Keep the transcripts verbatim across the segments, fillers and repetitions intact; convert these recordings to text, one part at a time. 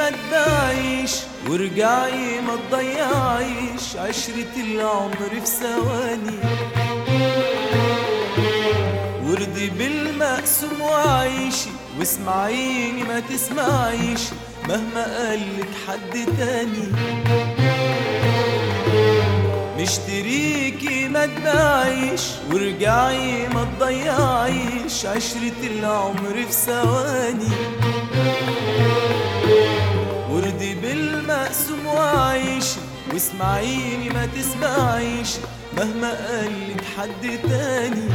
ما تباعيش وارجعي ما تضيعيش عشرة العمر في ثواني، وارضي بالمقسوم وعيشي واسمعيني ما تسمعيش مهما قالك حد تاني. مشتريكي ما تباعيش وارجعي ما تضيعيش عشرة العمر في ثواني، وارضي بالمقسوم وعيشي واسمعيني ما تسمعيش مهما قالك حد تاني.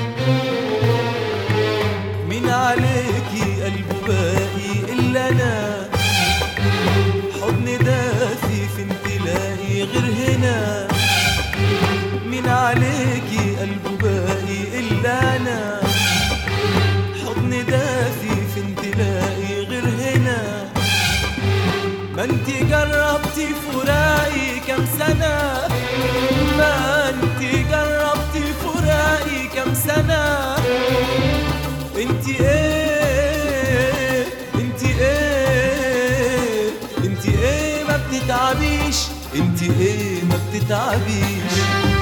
مين عليكي قلبه باقي إلا أنا، حضن دافي فين تلاقي غير هنا. مين عليكي قلبه باقي إلا أنا، حضن دافي فين تلاقي غير هنا. ما انتي جربتي فراقي كام سنة، ما انتي جربتي فراقي كام سنة. انتي ايه انتي ايه انتي ايه ما بتتعبيش، انتي ايه ما بتتعبيش.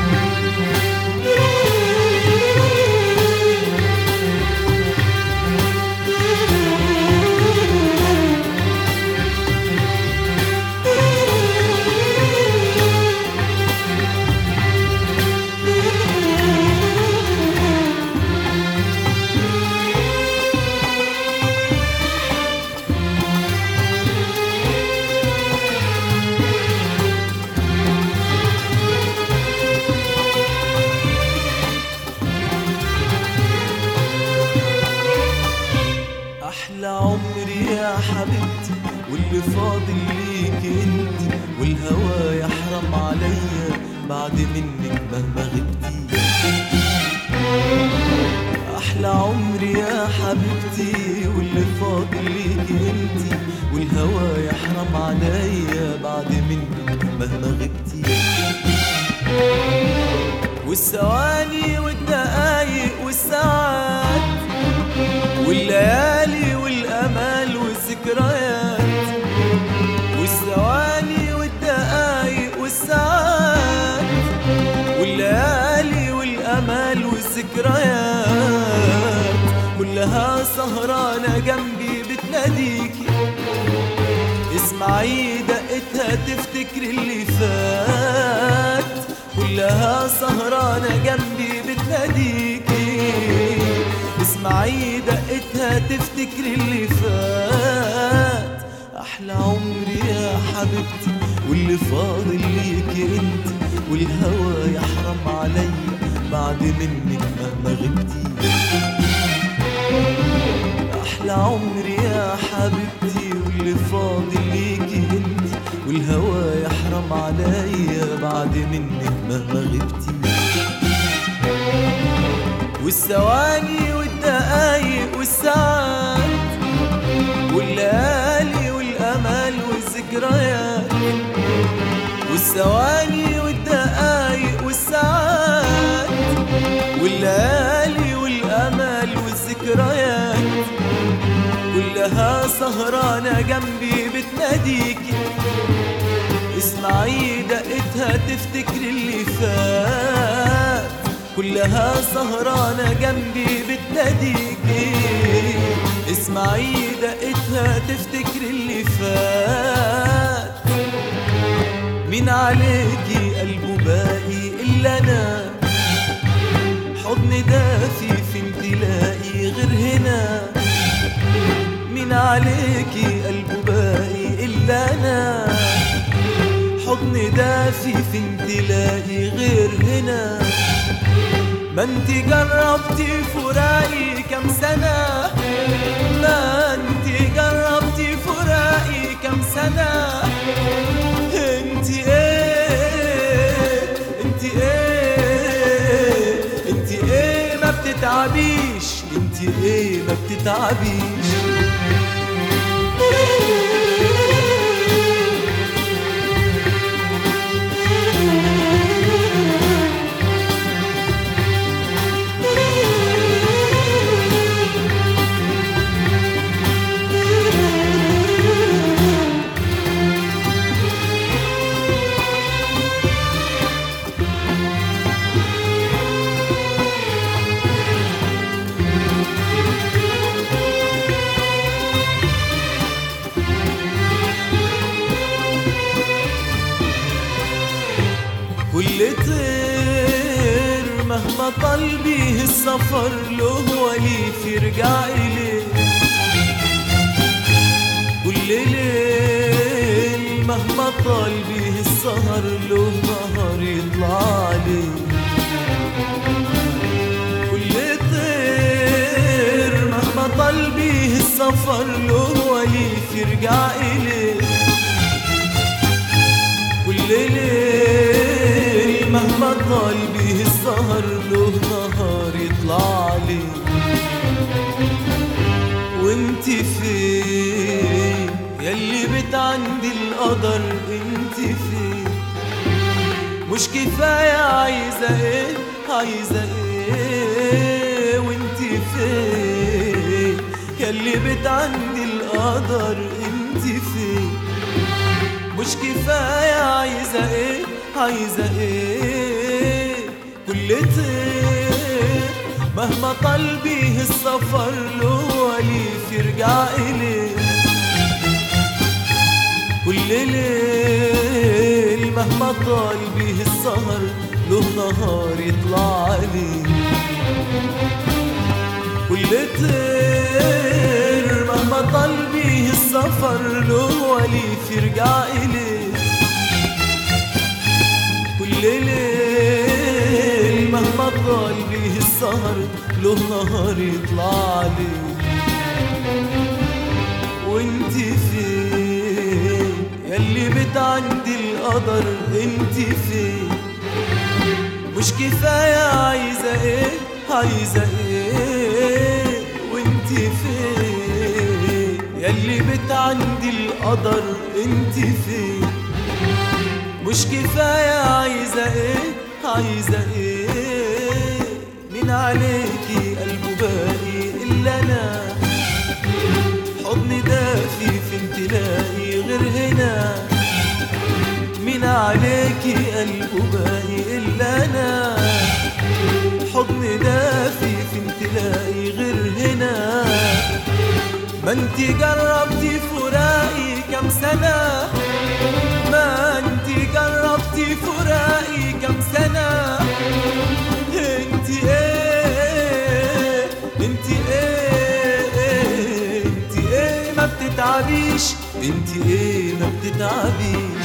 أحلى عمري يا حبيبتي واللي فاضل ليك انتي، والهوى يحرم عليا بعد منك مهما غبتي. أحلى عمري يا حبيبتي واللي فاضل ليك انتي، والهوى يحرم عليا بعد منك مهما غبتي. والثواني والدقايق والساعات والليالي والأمال والذكريات، والثواني والدقايق والساعات والليالي والأمال والذكريات، كلها سهرانة جنبي بتناديكي. اسمعي دقتها تفتكر اللي فات، كلها سهرانة جنبي بتناديكي. اسمعي دقتها تفتكر اللي فات. أحلى عمري يا حبيبتي واللي فاضل ليكي انت، والهوى يحرم عليا بعد منك مهما غبتي. أحلى عمري يا حبيبتي واللي فاضل ليكي انت، والهوى يحرم عليا بعد منك مهما غبتي. والثواني والدقايق والساعات والليالي والأمال والذكريات، والثواني والدقايق والساعات والليالي والأمال والذكريات، كلها سهرانة جنبي بتناديكي. اسمعي دقتها تفتكر اللي فات، كلها سهرانة جنبي بتناديكي. اسمعي دقتها تفتكر اللي فات. مين عليكي قلبه باقي إلا أنا، حضن دافي فين تلاقي غير هنا. مين عليكي قلبه باقي إلا أنا، حضن دافي فين تلاقي غير هنا. ما انتي جربتي فراقي كام سنة، ما انتي جربتي فراقي كام سنة. انتي ايه انتي ايه انتي ايه ما بتتعبيش، انتي ايه ما بتتعبيش. كل طير مهما طال بيه السفر له وليف يرجع إليه، كل ليل مهما طال بيه السهر له نهار يطلع عليه، كل طير مهما طال بيه السفر له وليف يرجع إليه، كل ليل مهما طال بيه السهر له نهار يطلع عليه. وانت فين ياللي بتعندي القدر، انت فين؟ مش كفاية عايزة ايه عايزة ايه؟ وانت فين ياللي بتعندي القدر، انت فين؟ مش كفاية عايزة ايه عايزة ايه؟ كل طير مهما طال بيه السفر له وليف يرجع إليه، كل ليل مهما طال بيه السهر له نهار يطلع عليه، كل طير مهما طال بيه السفر له وليف يرجع إليه، كل ليل مهما طال بيه السهر له نهار يطلع عليه. وانت فين ياللي بتعندي القدر، انت فين؟ مش كفاية عايزة ايه عايزة ايه؟ وانت فين ياللي بتعندي القدر، انت فين؟ مش كفاية عايزة ايه عايزة ايه؟ مين عليكي قلبه باقي إلا أنا، حضن دافي فين تلاقي غير هنا، مين عليكي قلبه باقي إلا أنا، حضن دافي فين تلاقي غير هنا. ما انتي جربتي فراقي كم سنة، ما انتي جربتي فراقي كم سنة، انتي ايه انتي ايه انتي ايه ما بتتعبيش، انتي ايه ما بتتعبيش.